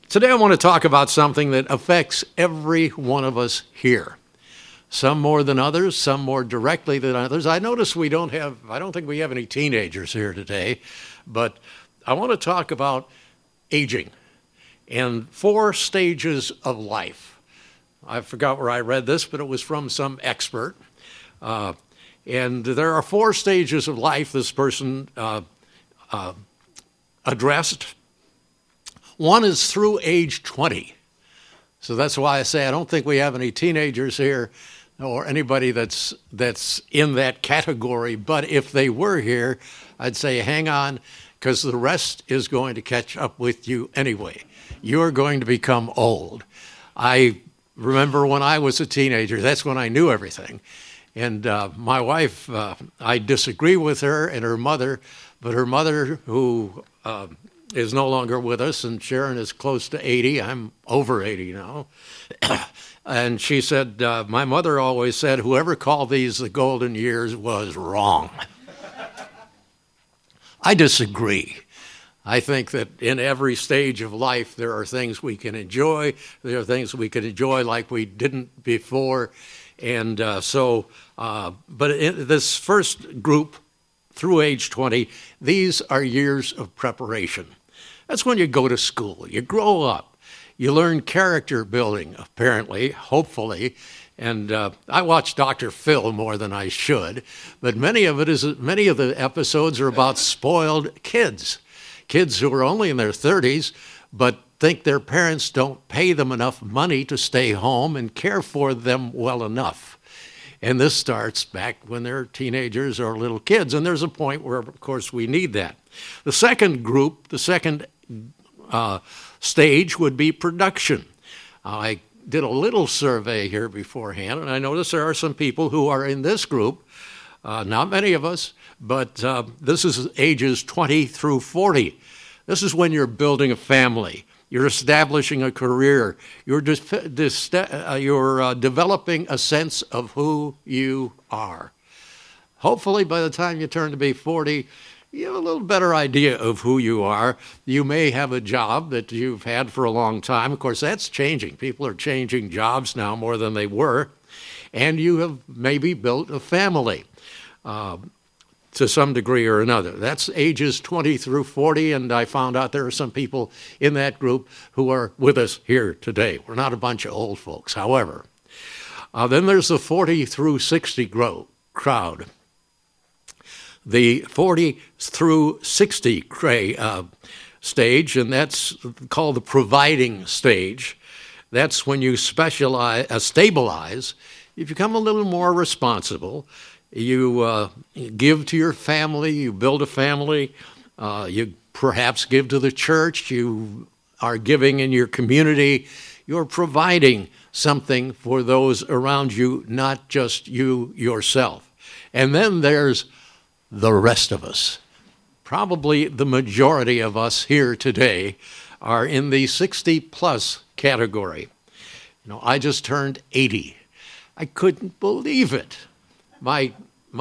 Today I want to talk about something that affects every one of us here. Some more than others, some more directly than others. I notice I don't think we have any teenagers here today, but I want to talk about aging and 4 stages of life. I forgot where I read this, but it was from some expert. And there are 4 stages of life this person addressed. One is through age 20. So that's why I say I don't think we have any teenagers here or anybody that's in that category. But if they were here, I'd say hang on, because the rest is going to catch up with you anyway. You're going to become old. I remember when I was a teenager, that's when I knew everything. And my wife, I disagree with her and her mother, but her mother, who is no longer with us, and Sharon is close to 80. I'm over 80 now. And she said, my mother always said, whoever called these the golden years was wrong. I disagree. I think that in every stage of life, there are things we can enjoy. There are things we can enjoy like we didn't before. And but in this first group, through age 20, these are years of preparation. That's when you go to school, you grow up, you learn character building, apparently, hopefully. And I watch Dr. Phil more than I should, but many of the episodes are about spoiled kids who are only in their 30s, but think their parents don't pay them enough money to stay home and care for them well enough. And this starts back when they're teenagers or little kids, and there's a point where, of course, we need that. The second group, the second stage would be production. I did a little survey here beforehand, and I noticed there are some people who are in this group, not many of us, but this is ages 20 through 40. This is when you're building a family. You're establishing a career. You're developing a sense of who you are. Hopefully, by the time you turn to be 40, you have a little better idea of who you are. You may have a job that you've had for a long time. Of course, that's changing. People are changing jobs now more than they were. And you have maybe built a family to some degree or another. That's ages 20 through 40, and I found out there are some people in that group who are with us here today. We're not a bunch of old folks, however. Then there's the 40 through 60 crowd. The 40 through 60 stage, and that's called the providing stage. That's when you stabilize. You become a little more responsible. You give to your family, you build a family, you perhaps give to the church, you are giving in your community, you're providing something for those around you, not just you yourself. And then there's the rest of us. Probably the majority of us here today are in the 60-plus category. You know, I just turned 80. I couldn't believe it. One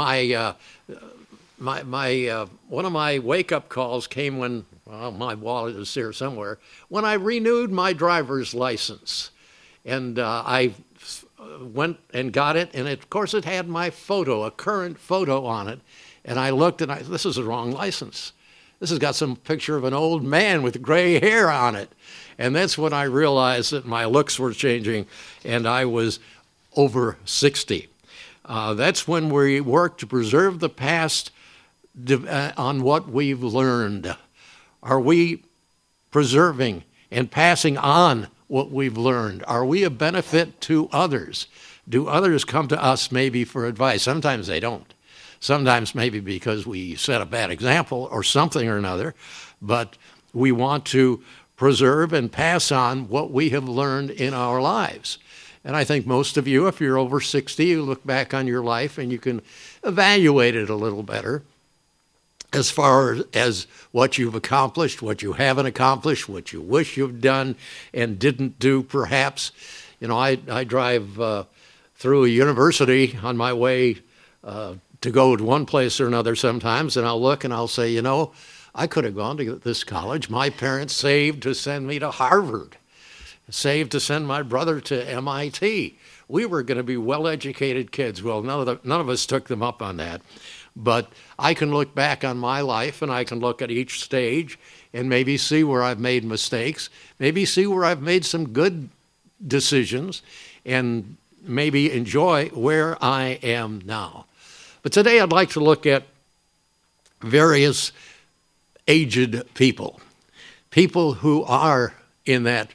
of my wake-up calls came when, well, my wallet is here somewhere, when I renewed my driver's license. And I went and got it, and of course it had my photo, a current photo on it. And I looked, and this is the wrong license. This has got some picture of an old man with gray hair on it. And that's when I realized that my looks were changing, and I was over 60. That's when we work to preserve the past on what we've learned. Are we preserving and passing on what we've learned? Are we a benefit to others? Do others come to us maybe for advice? Sometimes they don't. Sometimes maybe because we set a bad example or something or another, but we want to preserve and pass on what we have learned in our lives. And I think most of you, if you're over 60, you look back on your life and you can evaluate it a little better as far as what you've accomplished, what you haven't accomplished, what you wish you've done and didn't do perhaps. You know, I drive through a university on my way to go to one place or another sometimes, and I'll look and I'll say, you know, I could have gone to this college. My parents saved to send me to Harvard, saved to send my brother to MIT. We were going to be well-educated kids. Well, none of us took them up on that. But I can look back on my life, and I can look at each stage and maybe see where I've made mistakes, maybe see where I've made some good decisions, and maybe enjoy where I am now. But today I'd like to look at various aged people who are in that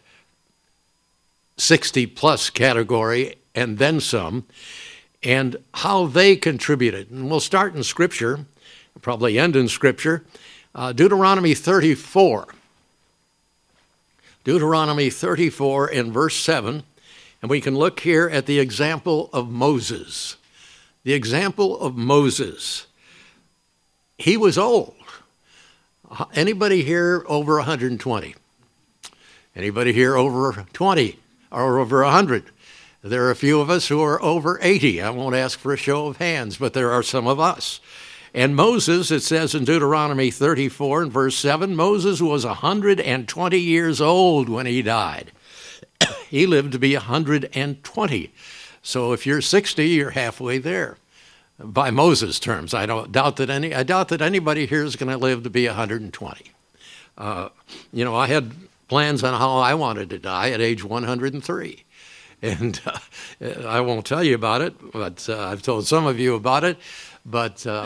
60-plus category and then some, and how they contributed. And we'll start in Scripture, probably end in Scripture. Deuteronomy 34. Deuteronomy 34 in verse 7. And we can look here at the example of Moses. The example of Moses. He was old. Anybody here over 120? Anybody here over 20 or over 100? There are a few of us who are over 80. I won't ask for a show of hands, but there are some of us. And Moses, it says in Deuteronomy 34 and verse 7, Moses was 120 years old when he died. He lived to be 120. So if you're 60, you're halfway there. By Moses' terms, I doubt that anybody here is going to live to be 120. I had plans on how I wanted to die at age 103. And I won't tell you about it, but I've told some of you about it. But I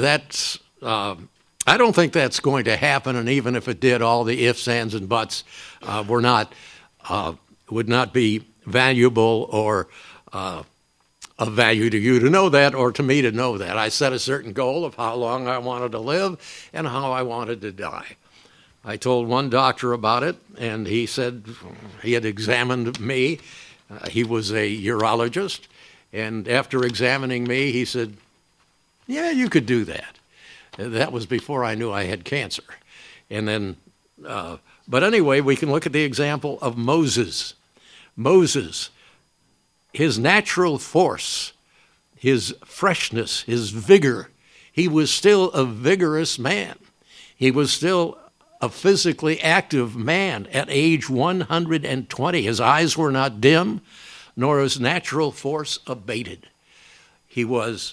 don't think that's going to happen. And even if it did, all the ifs, ands, and buts would not be valuable or of value to you to know that, or to me to know that. I set a certain goal of how long I wanted to live and how I wanted to die. I told one doctor about it, and he said he had examined me. He was a urologist, and after examining me, he said, yeah, you could do that. That was before I knew I had cancer. And then, but anyway, we can look at the example of Moses. Moses, his natural force, his freshness, his vigor, he was still a vigorous man. He was still a physically active man at age 120. His eyes were not dim, nor his natural force abated. He was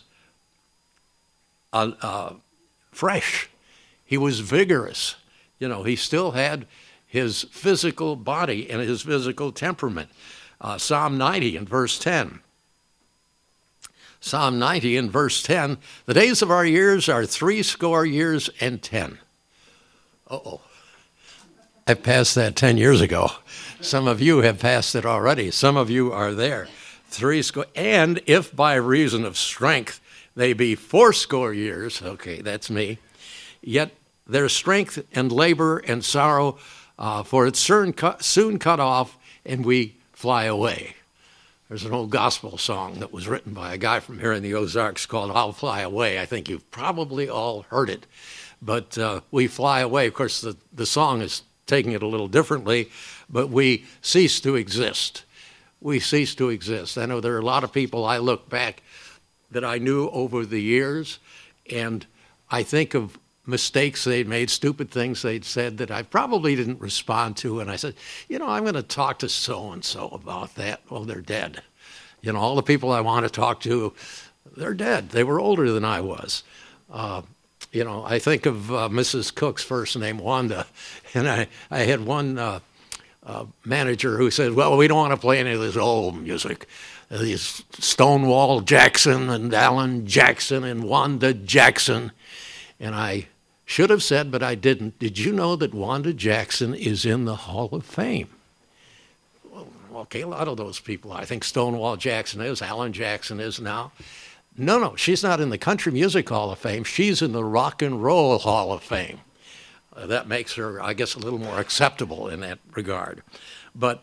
fresh. He was vigorous. He still had his physical body and his physical temperament. Psalm 90 and verse 10. Psalm 90 and verse 10, the days of our years are 70 years and 10. Uh-oh. I passed that 10 years ago. Some of you have passed it already. Some of you are there. 70, and if by reason of strength they be 80 years, okay, that's me, yet their strength and labor and sorrow, for it's soon cut off, and we fly away. There's an old gospel song that was written by a guy from here in the Ozarks called I'll Fly Away. I think you've probably all heard it. But we fly away. Of course, the song is taking it a little differently, but we cease to exist. We cease to exist. I know there are a lot of people I look back that I knew over the years, and I think of mistakes they'd made, stupid things they'd said that I probably didn't respond to, and I said, I'm going to talk to so-and-so about that. Well, they're dead. All the people I want to talk to, they're dead. They were older than I was. I think of Mrs. Cook's first name, Wanda, and I had one manager who said, well, we don't want to play any of this old music. These Stonewall Jackson and Alan Jackson and Wanda Jackson. And I should have said, but I didn't, did you know that Wanda Jackson is in the Hall of Fame? Well, okay, a lot of those people. I think Stonewall Jackson is, Alan Jackson is now. No, she's not in the Country Music Hall of Fame. She's in the Rock and Roll Hall of Fame. That makes her, I guess, a little more acceptable in that regard. But,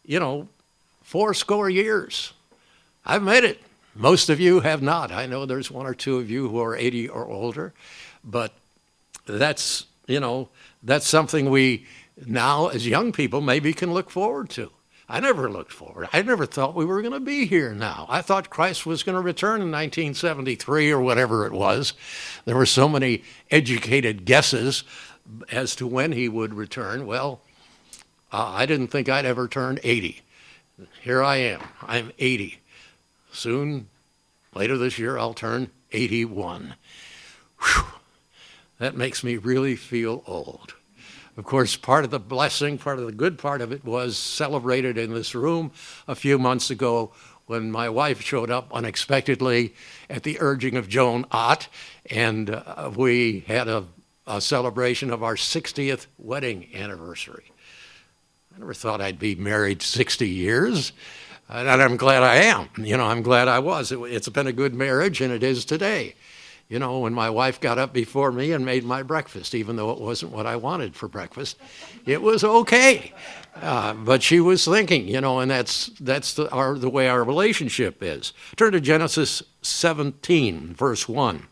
80 years. I've made it. Most of you have not. I know there's one or two of you who are 80 or older. But that's something we now, as young people, maybe can look forward to. I never looked forward. I never thought we were going to be here now. I thought Christ was going to return in 1973 or whatever it was. There were so many educated guesses as to when he would return, well, I didn't think I'd ever turn 80. Here I am. I'm 80. Soon, later this year, I'll turn 81. Whew. That makes me really feel old. Of course, part of the blessing, part of the good part of it was celebrated in this room a few months ago when my wife showed up unexpectedly at the urging of Joan Ott, and we had a celebration of our 60th wedding anniversary. I never thought I'd be married 60 years, and I'm glad I am. I'm glad I was. It's been a good marriage, and it is today. When my wife got up before me and made my breakfast, even though it wasn't what I wanted for breakfast, it was okay. But she was thinking, and that's the way our relationship is. Turn to Genesis 17, verse 1.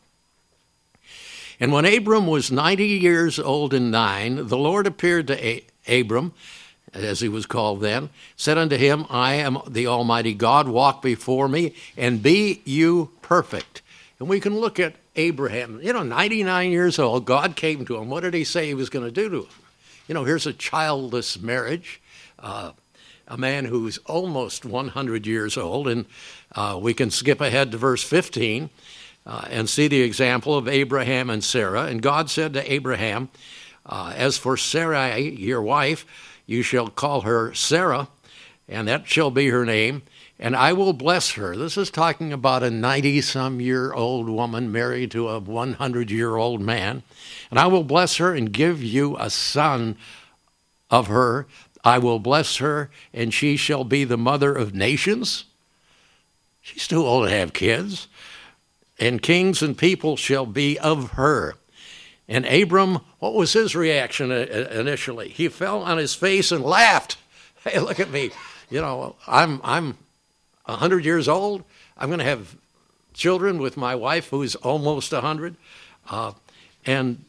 And when Abram was 90 years old and 9, the Lord appeared to Abram, as he was called then, said unto him, I am the Almighty God, walk before me, and be you perfect. And we can look at Abraham, 99 years old, God came to him. What did he say he was going to do to him? Here's a childless marriage, a man who's almost 100 years old, and we can skip ahead to verse 15 and see the example of Abraham and Sarah. And God said to Abraham, as for Sarai, your wife, you shall call her Sarah, and that shall be her name, and I will bless her. This is talking about a 90-some-year-old woman married to a 100-year-old man. And I will bless her and give you a son of her. I will bless her, and she shall be the mother of nations. She's too old to have kids. And kings and people shall be of her. And Abram, what was his reaction initially? He fell on his face and laughed. Hey, look at me. I'm 100 years old. I'm going to have children with my wife who's almost 100. And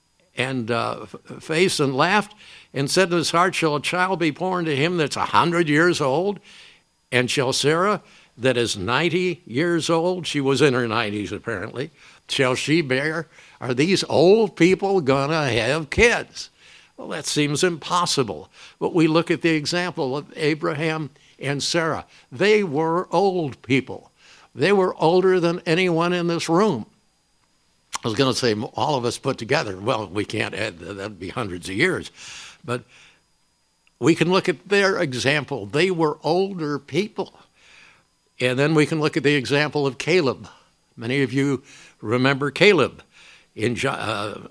faced and laughed and said in his heart, shall a child be born to him that's 100 years old? And shall Sarah, that is 90 years old, she was in her 90s apparently, shall she bear? Are these old people going to have kids? Well, that seems impossible. But we look at the example of Abraham and Sarah. They were old people. They were older than anyone in this room. I was going to say all of us put together. Well, we can't add that. That'd be hundreds of years. But we can look at their example. They were older people. And then we can look at the example of Caleb. Many of you remember Caleb in Joshua,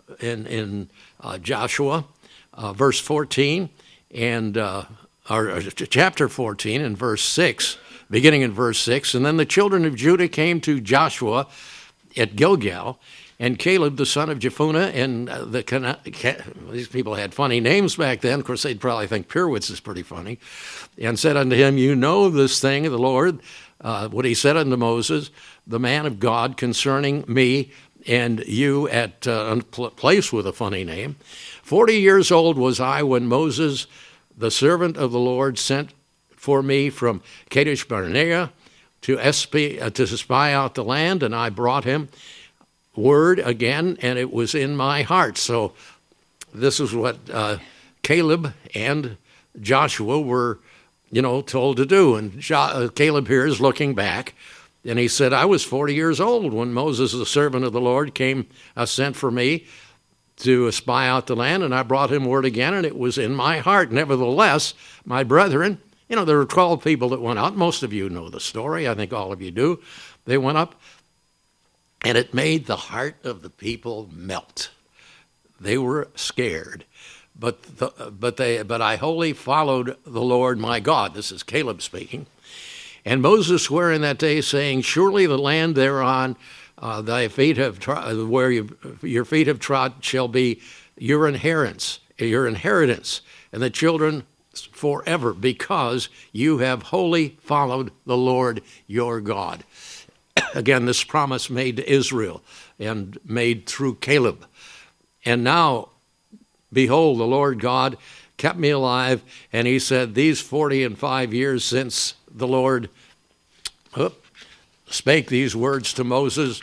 verse 14, and or chapter 14 and verse 6, beginning in verse 6. And then the children of Judah came to Joshua at Gilgal, and Caleb, the son of Jephunneh, and these people had funny names back then. Of course, they'd probably think Purewitz is pretty funny, and said unto him, you know this thing of the Lord, what he said unto Moses, the man of God, concerning me and you at a place with a funny name. 40 years old was I when Moses, the servant of the Lord, sent for me from Kadesh Barnea to spy out the land, and I brought him word again, and it was in my heart. So this is what Caleb and Joshua were, told to do. And Caleb here is looking back, and he said, I was 40 years old when Moses, the servant of the Lord, came, sent for me to spy out the land, and I brought him word again, and it was in my heart. Nevertheless, my brethren, there were 12 people that went out. Most of you know the story. I think all of you do. They went up, and it made the heart of the people melt. They were scared. But I wholly followed the Lord my God. This is Caleb speaking. And Moses swore in that day, saying, surely the land thereon thy feet have trod, where your feet have trod, shall be your inheritance, and the children forever, because you have wholly followed the Lord your God. Again, this promise made to Israel and made through Caleb. And now, behold, the Lord God kept me alive, and he said, these 45 years since the Lord spake these words to Moses,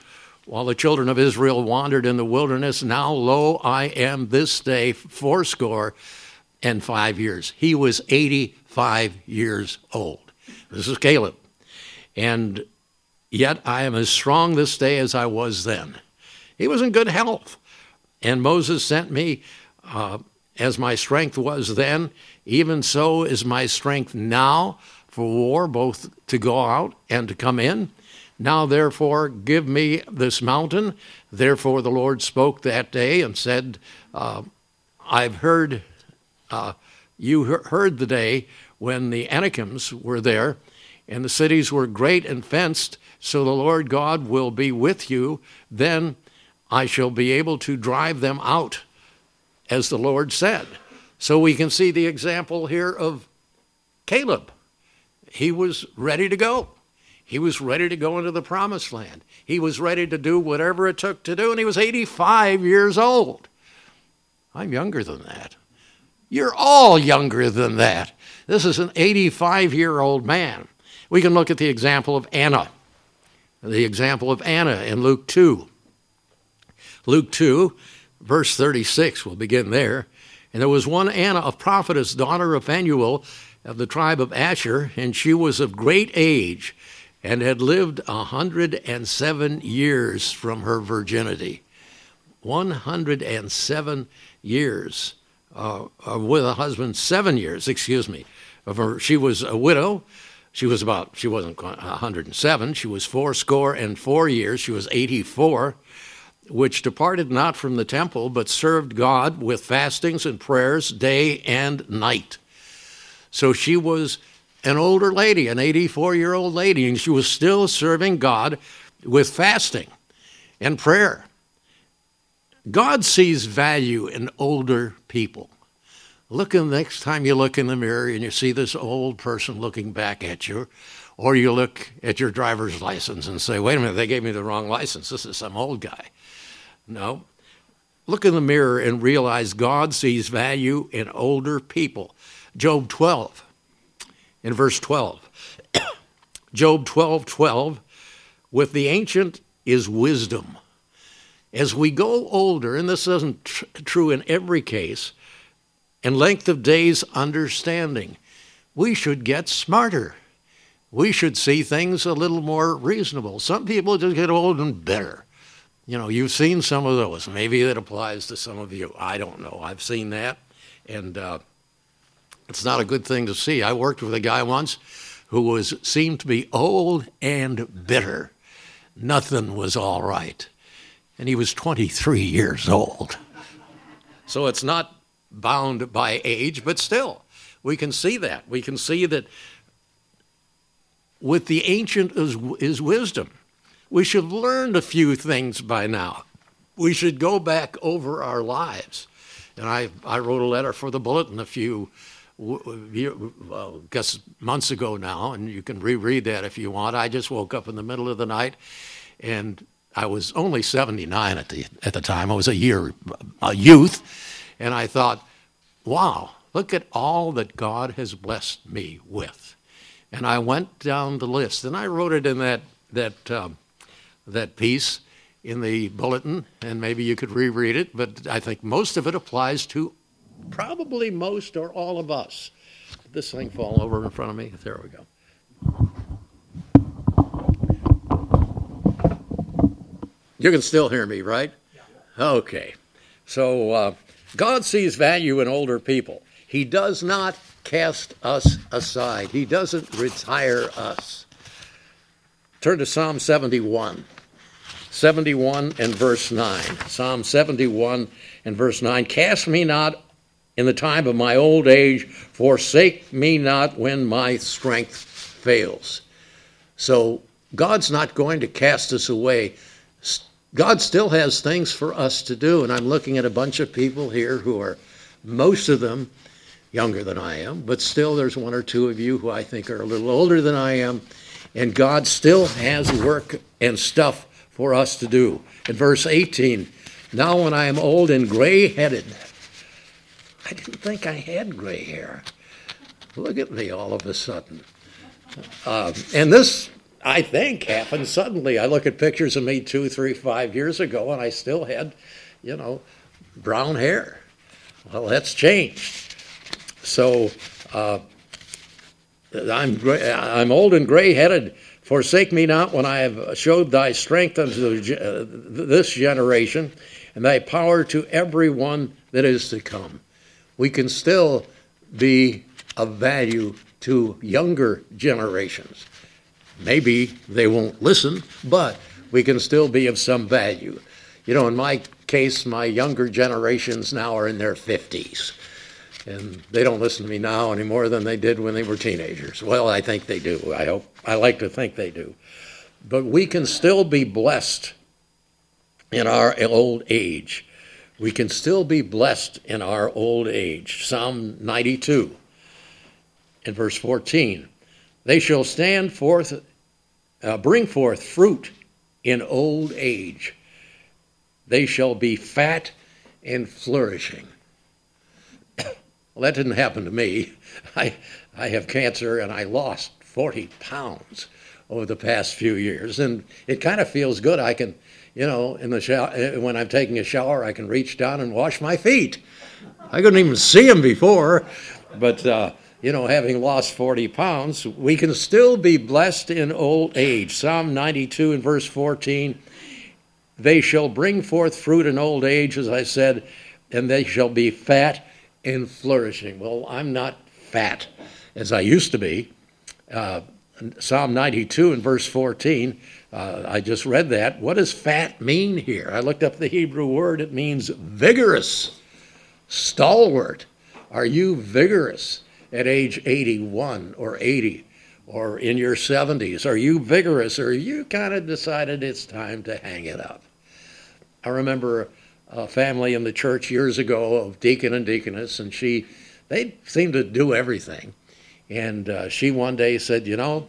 while the children of Israel wandered in the wilderness. Now, lo, I am this day 85 years. He was 85 years old. This is Caleb. And yet I am as strong this day as I was then. He was in good health. And Moses sent me as my strength was then, even so is my strength now for war, both to go out and to come in. Now, therefore, give me this mountain. Therefore, the Lord spoke that day and said, I've heard, you heard the day when the Anakims were there, and the cities were great and fenced, so the Lord God will be with you. Then I shall be able to drive them out, as the Lord said. So we can see the example here of Caleb. He was ready to go. He was ready to go into the promised land. He was ready to do whatever it took to do, and he was 85 years old. I'm younger than that. You're all younger than that. This is an 85-year-old man. We can look at the example of Anna. The example of Anna in Luke 2. Luke 2, verse 36, we'll begin there. And there was one Anna, a prophetess, daughter of Phanuel, of the tribe of Asher, and she was of great age, and had lived 107 years from her virginity. 107 years. With a husband, 7 years, of her. She was a widow. She wasn't 107. She was 84 years. She was 84, which departed not from the temple, but served God with fastings and prayers day and night. So she was an older lady, an 84-year-old lady, and she was still serving God with fasting and prayer. God sees value in older people. Next time you look in the mirror and you see this old person looking back at you, or you look at your driver's license and say, wait a minute, they gave me the wrong license. This is some old guy. No. Look in the mirror and realize God sees value in older people. Job 12, in verse 12. Job 12:12, with the ancient is wisdom. As we go older, and this isn't true in every case, and length of days understanding, we should get smarter. We should see things a little more reasonable. Some people just get old and bitter. You know, you've seen some of those. Maybe that applies to some of you. I don't know. I've seen that, and it's not a good thing to see. I worked with a guy once who seemed to be old and bitter. Nothing was all right. And he was 23 years old. So it's not bound by age, but still, we can see that. We can see that with the ancient is wisdom. We should have learned a few things by now. We should go back over our lives. And I wrote a letter for the Bulletin a few months ago now, and you can reread that if you want. I just woke up in the middle of the night, and I was only 79 at the time. I was a youth, and I thought, wow, look at all that God has blessed me with. And I went down the list, and I wrote it in that piece in the Bulletin, and maybe you could reread it, but I think most of it applies to probably most or all of us. Did this thing fall over in front of me? There we go. You can still hear me, right? Yeah. Okay. So God sees value in older people. He does not cast us aside. He doesn't retire us. Turn to Psalm 71. 71 and verse 9. Psalm 71 and verse 9. Cast me not in the time of my old age, forsake me not when my strength fails. So God's not going to cast us away. God still has things for us to do, and I'm looking at a bunch of people here who are, most of them, younger than I am, but still there's one or two of you who I think are a little older than I am, and God still has work and stuff for us to do. In verse 18, now when I am old and gray-headed, I didn't think I had gray hair. Look at me all of a sudden. And this I think, happened suddenly. I look at pictures of me 2, 3, 5 years ago, and I still had, brown hair. Well, that's changed. So I'm old and gray-headed. Forsake me not when I have showed thy strength unto this generation, and thy power to every one that is to come. We can still be of value to younger generations. Maybe they won't listen, but we can still be of some value. In my case, my younger generations now are in their 50s. And they don't listen to me now any more than they did when they were teenagers. Well, I think they do. I like to think they do. But we can still be blessed in our old age. We can still be blessed in our old age. Psalm 92 in verse 14. They shall stand forth, bring forth fruit in old age. They shall be fat and flourishing. Well, that didn't happen to me. I have cancer, and I lost 40 pounds over the past few years, and it kind of feels good. I can, in the shower, when I'm taking a shower, I can reach down and wash my feet. I couldn't even see them before, but having lost 40 pounds, we can still be blessed in old age. Psalm 92 and verse 14, they shall bring forth fruit in old age, as I said, and they shall be fat and flourishing. Well, I'm not fat as I used to be. Psalm 92 and verse 14, I just read that. What does fat mean here? I looked up the Hebrew word. It means vigorous, stalwart. Are you vigorous at age 81 or 80 or in your 70s? Are you vigorous, or you kind of decided it's time to hang it up? I remember a family in the church years ago of deacon and deaconess, and they seemed to do everything. And she one day said,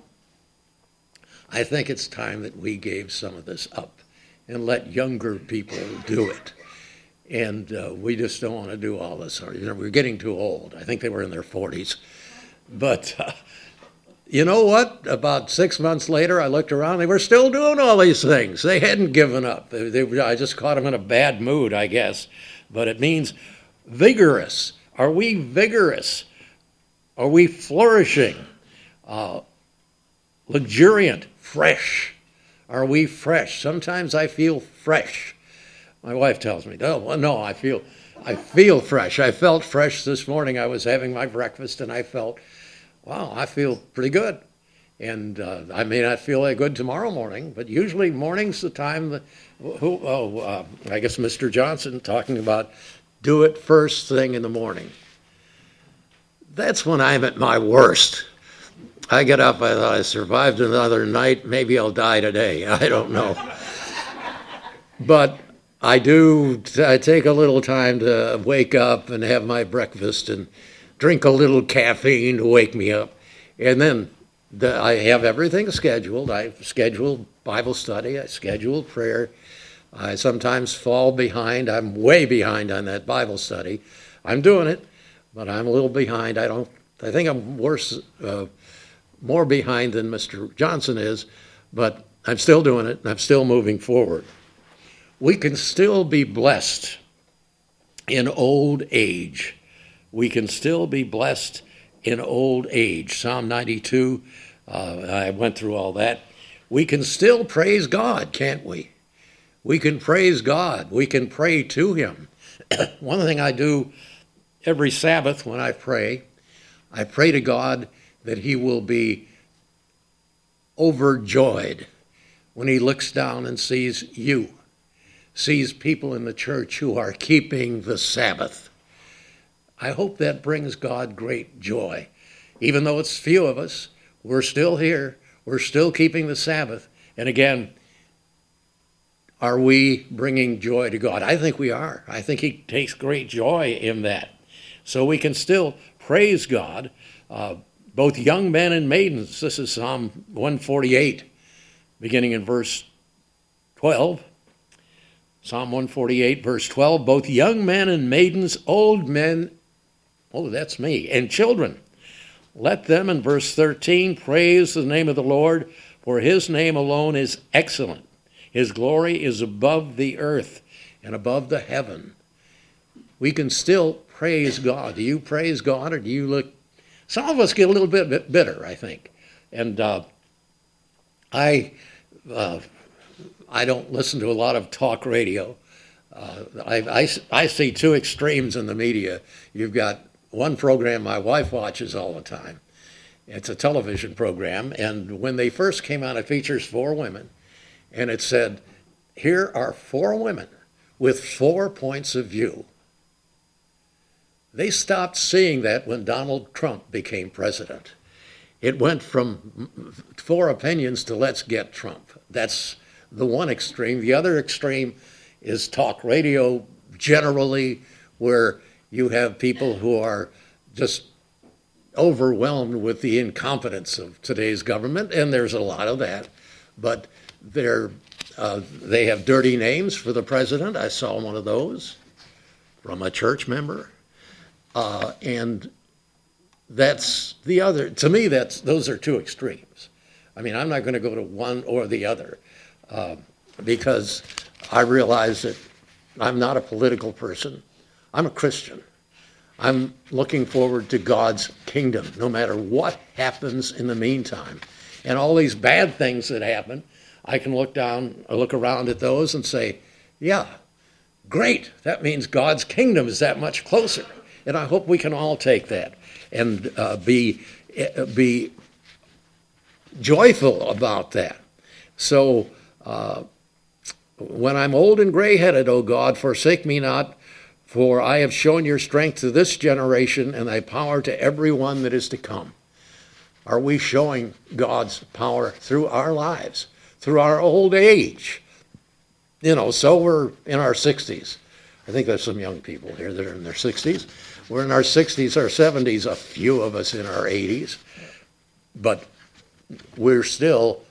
I think it's time that we gave some of this up and let younger people do it. And we just don't want to do all this. We're getting too old. I think they were in their 40s. But you know what? About 6 months later, I looked around. They were still doing all these things. They hadn't given up. I just caught them in a bad mood, I guess. But it means vigorous. Are we vigorous? Are we flourishing? Luxuriant, fresh. Are we fresh? Sometimes I feel fresh. My wife tells me, no, I feel fresh. I felt fresh this morning. I was having my breakfast, and I felt, wow, I feel pretty good. And I may not feel that good tomorrow morning, but usually morning's the time I guess Mr. Johnson talking about do it first thing in the morning. That's when I'm at my worst. I get up, I thought I survived another night, maybe I'll die today. I don't know. But I take a little time to wake up and have my breakfast and drink a little caffeine to wake me up. And then I have everything scheduled. I schedule Bible study. I schedule prayer. I sometimes fall behind. I'm way behind on that Bible study. I'm doing it, but I'm a little behind. I think I'm more behind than Mr. Johnson is, but I'm still doing it, and I'm still moving forward. We can still be blessed in old age. We can still be blessed in old age. Psalm 92, I went through all that. We can still praise God, can't we? We can praise God. We can pray to him. One thing I do every Sabbath when I pray to God that he will be overjoyed when he looks down and sees people in the church who are keeping the Sabbath. I hope that brings God great joy. Even though it's few of us, we're still here. We're still keeping the Sabbath. And again, are we bringing joy to God? I think we are. I think he takes great joy in that. So we can still praise God, both young men and maidens. This is Psalm 148, beginning in verse 12. Psalm 148, verse 12, both young men and maidens, old men, that's me, and children. Let them, in verse 13, praise the name of the Lord, For his name alone is excellent. His glory is above the earth and above the heaven. We can still praise God. Do you praise God, or do you look? Some of us get a little bit bitter, I think. And I don't listen to a lot of talk radio. I see two extremes in the media. You've got one program my wife watches all the time. It's a television program, and when they first came out, it features 4 women, and it said, here are 4 women with 4 points of view. They stopped seeing that when Donald Trump became president. It went from 4 opinions to let's get Trump. That's the one extreme. The other extreme is talk radio generally, where you have people who are just overwhelmed with the incompetence of today's government, and there's a lot of that. But they have dirty names for the president. I saw one of those from a church member. And that's the other. To me, those are 2 extremes. I mean, I'm not going to go to one or the other because I realize that I'm not a political person. I'm a Christian. I'm looking forward to God's kingdom, no matter what happens in the meantime. And all these bad things that happen, I can look around at those and say, yeah, great. That means God's kingdom is that much closer. And I hope we can all take that and be joyful about that. So when I'm old and gray-headed, O God, forsake me not, for I have shown your strength to this generation and thy power to every one that is to come. Are we showing God's power through our lives, through our old age? So we're in our 60s. I think there's some young people here that are in their 60s. We're in our 60s, our 70s, a few of us in our 80s. But we're still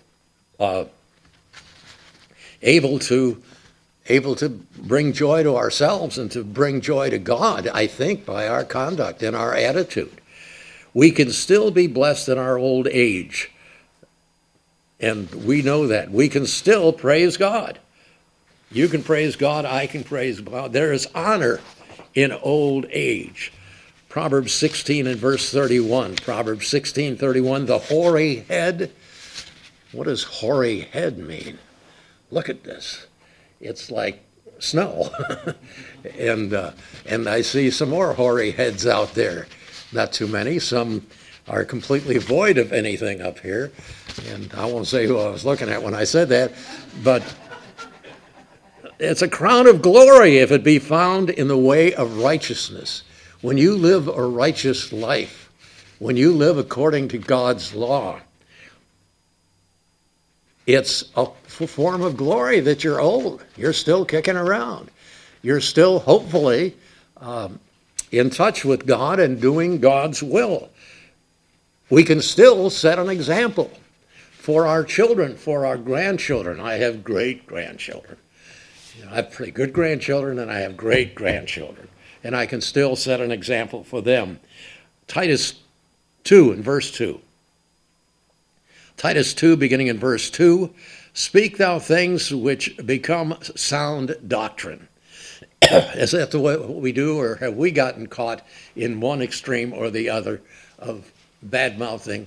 able to bring joy to ourselves and to bring joy to God, I think, by our conduct and our attitude. We can still be blessed in our old age. And we know that. We can still praise God. You can praise God, I can praise God. There is honor in old age. Proverbs 16 and verse 31. Proverbs 16:31, the hoary head. What does hoary head mean? Look at this. It's like snow. and I see some more hoary heads out there. Not too many. Some are completely void of anything up here. And I won't say who I was looking at when I said that, but it's a crown of glory if it be found in the way of righteousness. When you live a righteous life, when you live according to God's law, it's a form of glory that you're old. You're still kicking around. You're still, hopefully, in touch with God and doing God's will. We can still set an example for our children, for our grandchildren. I have great-grandchildren. I have pretty good grandchildren, and I have great-grandchildren. And I can still set an example for them. Titus 2 and verse 2. Titus 2, beginning in verse 2, speak thou things which become sound doctrine. Is that what we do, or have we gotten caught in one extreme or the other of bad-mouthing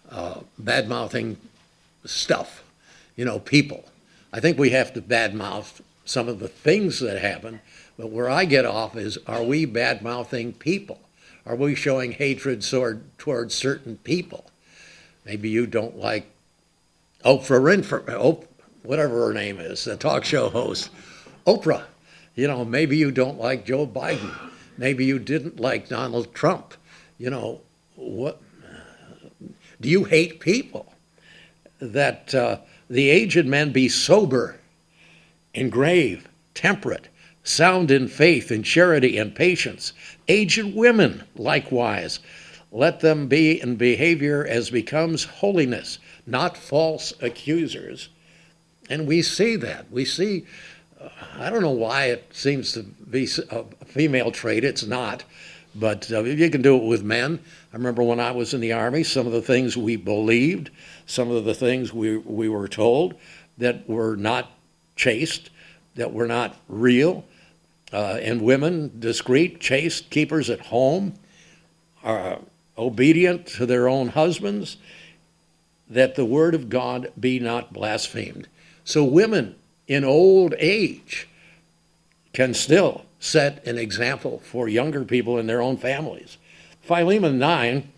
stuff, people? I think we have to bad-mouth some of the things that happen, but where I get off is, are we bad-mouthing people? Are we showing hatred towards certain people? Maybe you don't like Oprah Winfrey, whatever her name is, the talk show host, Oprah. Maybe you don't like Joe Biden. Maybe you didn't like Donald Trump. What? Do you hate people? That the aged men be sober and grave, temperate, sound in faith and charity and patience. Aged women, likewise, let them be in behavior as becomes holiness, not false accusers. And we see that. We see, I don't know why it seems to be a female trait. It's not. But you can do it with men. I remember when I was in the Army, some of the things we believed, some of the things we were told that were not chaste, that were not real. And women, discreet, chaste, keepers at home, are obedient to their own husbands, that the word of God be not blasphemed. So women in old age can still set an example for younger people in their own families. Philemon 9,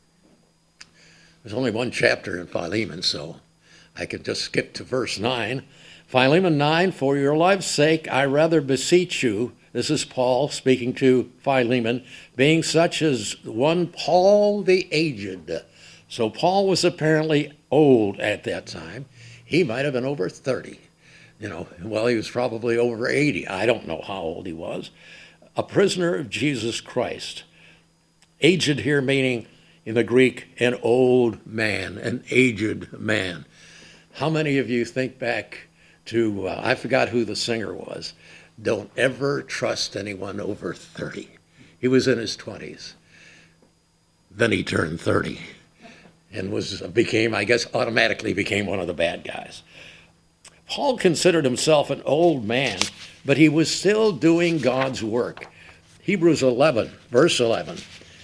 there's only one chapter in Philemon, so I can just skip to verse 9. Philemon 9, for your life's sake, I rather beseech you, this is Paul speaking to Philemon, being such as one Paul the aged. So Paul was apparently old at that time. He might have been over 30. He was probably over 80. I don't know how old he was. A prisoner of Jesus Christ. Aged here meaning, in the Greek, an old man, an aged man. How many of you think back to, I forgot who the singer was, don't ever trust anyone over 30. He was in his 20s. Then he turned 30 and automatically became one of the bad guys. Paul considered himself an old man, but he was still doing God's work. Hebrews 11, verse 11.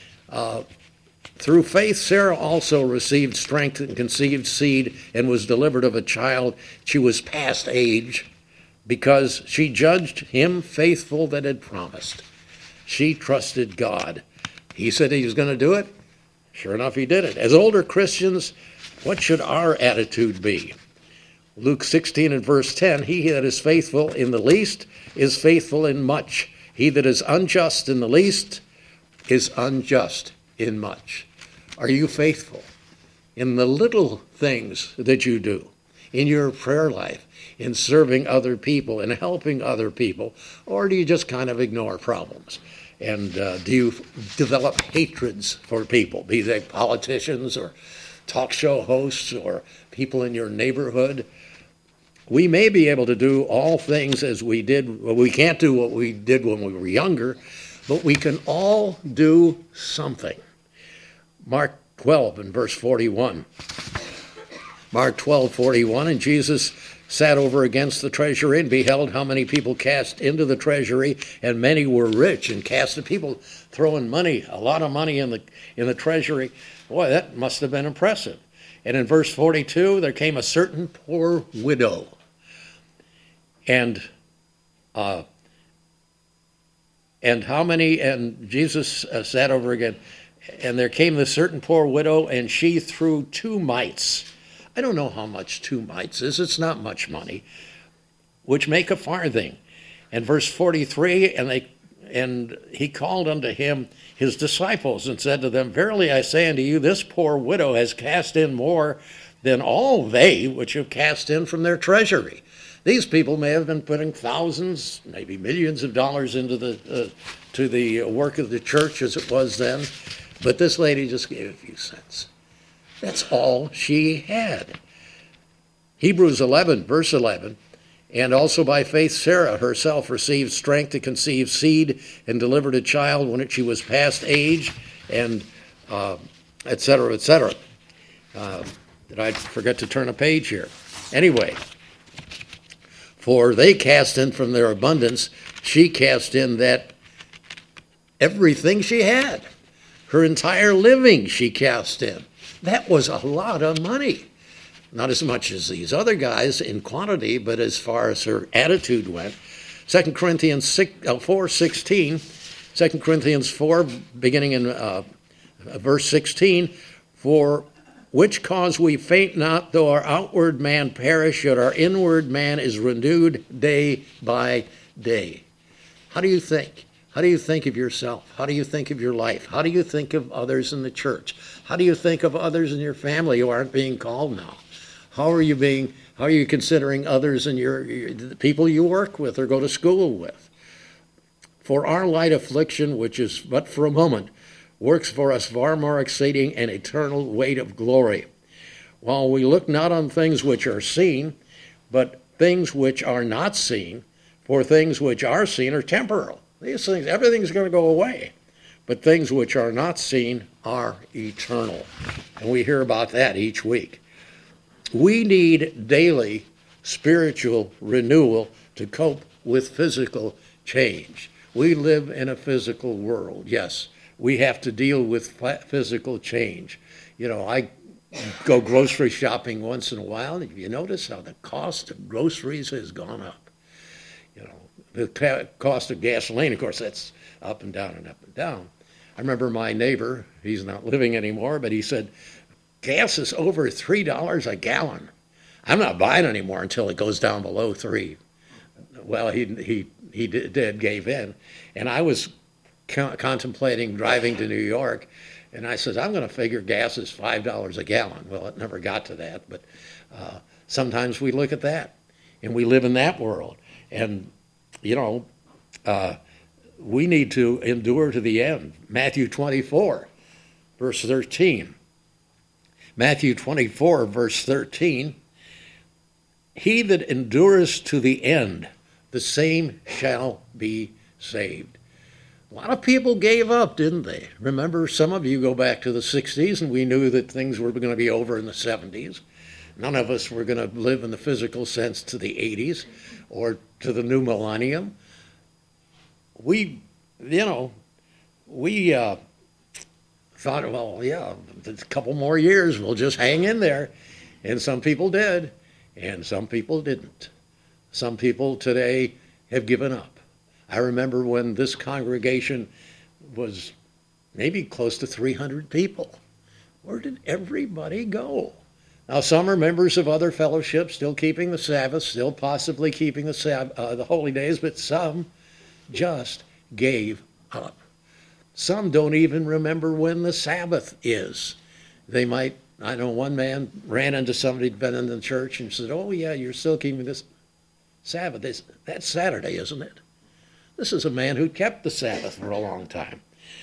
Through faith, Sarah also received strength and conceived seed and was delivered of a child. She was past age because she judged him faithful that had promised. She trusted God. He said he was going to do it. Sure enough, he did it. As older Christians, what should our attitude be? Luke 16 and verse 10, he that is faithful in the least is faithful in much. He that is unjust in the least is unjust in much. Are you faithful in the little things that you do, in your prayer life, in serving other people, in helping other people, or do you just kind of ignore problems? And do you develop hatreds for people, be they politicians or talk show hosts or people in your neighborhood? We may be able to do all things as we did. Well, we can't do what we did when we were younger, but we can all do something. Mark 12 and verse 41. Mark 12:41, and Jesus sat over against the treasury and beheld how many people cast into the treasury, and many were rich and cast. People throwing money, a lot of money in the treasury. Boy, that must have been impressive. And in verse 42, there came a certain poor widow. And how many, and Jesus sat over again, and there came this certain poor widow, and she threw 2 mites. I don't know how much 2 mites is. It's not much money, which make a farthing. And verse 43, and he called unto him his disciples and said to them, verily I say unto you, this poor widow has cast in more than all they which have cast in from their treasury. These people may have been putting thousands, maybe millions of dollars into the work of the church as it was then, but this lady just gave a few cents. That's all she had. Hebrews 11, verse 11, and also by faith Sarah herself received strength to conceive seed and delivered a child when she was past age, and et cetera, et cetera. Did I forget to turn a page here? Anyway, for they cast in from their abundance, she cast in that everything she had. Her entire living she cast in. That was a lot of money. Not as much as these other guys in quantity, but as far as her attitude went. 2 Corinthians 4:16, 2 Corinthians 4, beginning in verse 16, for which cause we faint not, though our outward man perish, yet our inward man is renewed day by day. How do you think? How do you think of yourself? How do you think of your life? How do you think of others in the church? How do you think of others in your family who aren't being called now? How are you considering others in the people you work with or go to school with? For our light affliction, which is but for a moment, works for us far more exceeding an eternal weight of glory. While we look not on things which are seen, but things which are not seen, for things which are seen are temporal. These things, everything's going to go away. but things which are not seen are eternal. And we hear about that each week. We need daily spiritual renewal to cope with physical change. We live in a physical world, yes. We have to deal with physical change. I go grocery shopping once in a while, and you notice how the cost of groceries has gone up. The cost of gasoline, of course, that's up and down and up and down. I remember my neighbor, he's not living anymore, but he said, gas is over $3 a gallon. I'm not buying anymore until it goes down below 3. Well, he gave in. And I was contemplating driving to New York, and I said, I'm going to figure gas is $5 a gallon. Well, it never got to that, but sometimes we look at that, and we live in that world. And, we need to endure to the end. Matthew 24, verse 13. Matthew 24, verse 13. He that endures to the end, the same shall be saved. A lot of people gave up, didn't they? Remember, some of you go back to the 60s, and we knew that things were going to be over in the 70s. None of us were going to live in the physical sense to the 80s or to the new millennium. We thought, well, yeah, a couple more years, we'll just hang in there. And some people did, and some people didn't. Some people today have given up. I remember when this congregation was maybe close to 300 people. Where did everybody go? Now, some are members of other fellowships, still keeping the Sabbath, still possibly keeping the holy days, but some just gave up. Some don't even remember when the Sabbath is. They might, I know one man ran into somebody who'd been in the church and said, oh yeah, you're still keeping this Sabbath. That's Saturday, isn't it? This is a man who kept the Sabbath for a long time.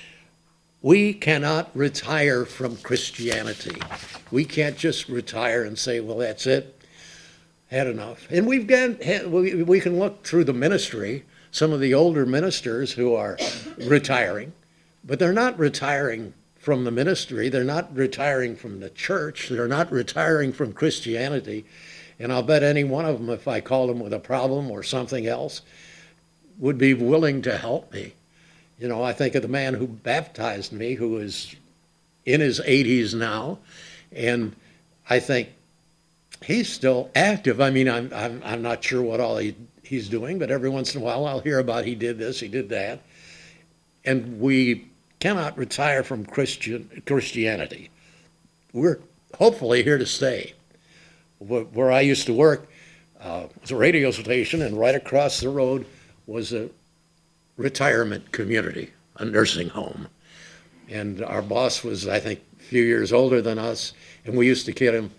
We cannot retire from Christianity. We can't just retire and say, well, that's it, had enough. And we can look through the ministry, some of the older ministers who are retiring, but they're not retiring from the ministry. They're not retiring from the church. They're not retiring from Christianity. And I'll bet any one of them, if I called them with a problem or something else, would be willing to help me. I think of the man who baptized me, who is in his 80s now, and I think he's still active. I mean, I'm not sure what all he's doing, but every once in a while I'll hear about he did this, he did that. And we cannot retire from Christianity. We're hopefully here to stay. Where I used to work was a radio station, and right across the road was a retirement community, a nursing home. And our boss was, I think, a few years older than us, and we used to kid him,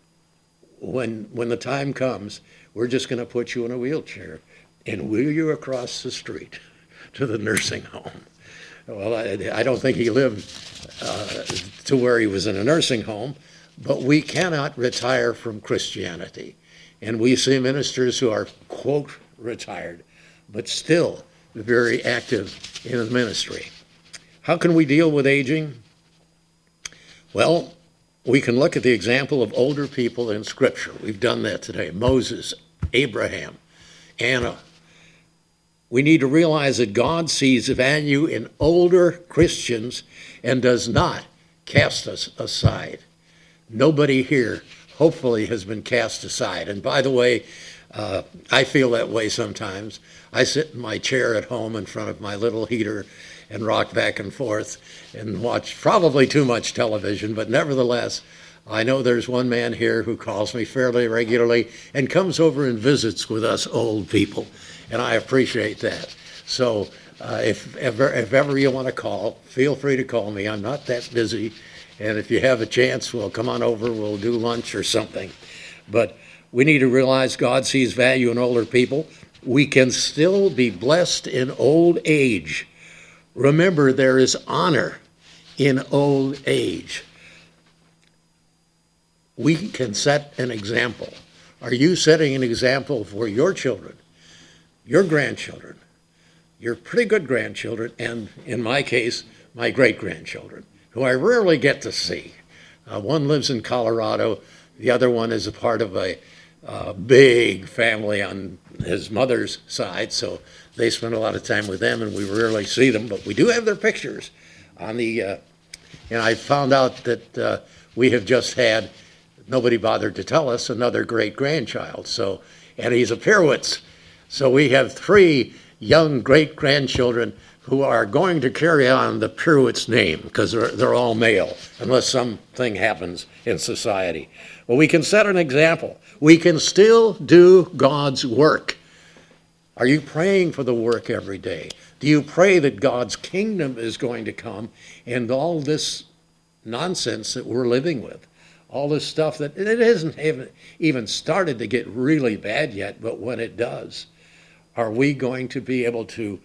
when the time comes, we're just going to put you in a wheelchair and wheel you across the street to the nursing home. Well, I don't think he lived to where he was in a nursing home, but we cannot retire from Christianity. And we see ministers who are, quote, retired, but still very active in the ministry. How can we deal with aging? Well, we can look at the example of older people in Scripture. We've done that today. Moses, Abraham, Anna. We need to realize that God sees value in older Christians and does not cast us aside. Nobody here, hopefully, has been cast aside. And by the way, I feel that way sometimes. I sit in my chair at home in front of my little heater and rock back and forth and watch probably too much television, but nevertheless, I know there's one man here who calls me fairly regularly and comes over and visits with us old people, and I appreciate that. So if ever you want to call, feel free to call me. I'm not that busy, and if you have a chance, well, come on over. We'll do lunch or something. But we need to realize God sees value in older people. We can still be blessed in old age. Remember, there is honor in old age. We can set an example. Are you setting an example for your children, your grandchildren, your pretty good grandchildren, and in my case, my great-grandchildren, who I rarely get to see. One lives in Colorado. The other one is a part of a big family on his mother's side, so they spend a lot of time with them, and we rarely see them, but we do have their pictures on the, and I found out that we have just had, nobody bothered to tell us, another great-grandchild, so, and he's a Pirwitz. So we have 3 young great-grandchildren who are going to carry on the Pirwitz name, because they're all male, unless something happens in society. Well, we can set an example. We can still do God's work. Are you praying for the work every day? Do you pray that God's kingdom is going to come and all this nonsense that we're living with, all this stuff that it hasn't even started to get really bad yet, but when it does, are we going to be able to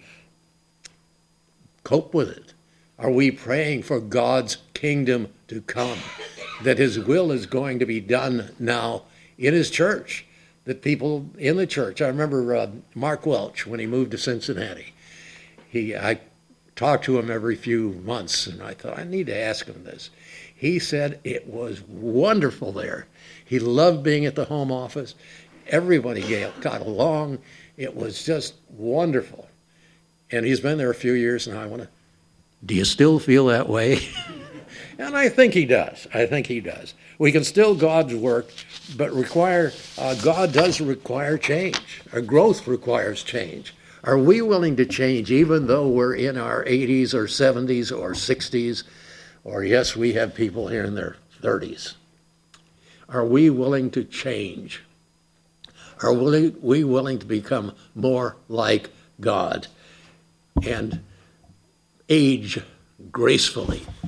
cope with it? Are we praying for God's kingdom to come, that his will is going to be done now in his church, that people in the church, I remember Mark Welch, when he moved to Cincinnati, I talked to him every few months, and I thought, I need to ask him this. He said it was wonderful there. He loved being at the home office. Everybody got along. It was just wonderful. And he's been there a few years now. Do you still feel that way? And I think he does. I think he does. We can still God's work, but God does require change. Our growth requires change. Are we willing to change even though we're in our 80s or 70s or 60s? Or yes, we have people here in their 30s. Are we willing to change? Are we willing to become more like God and age gracefully?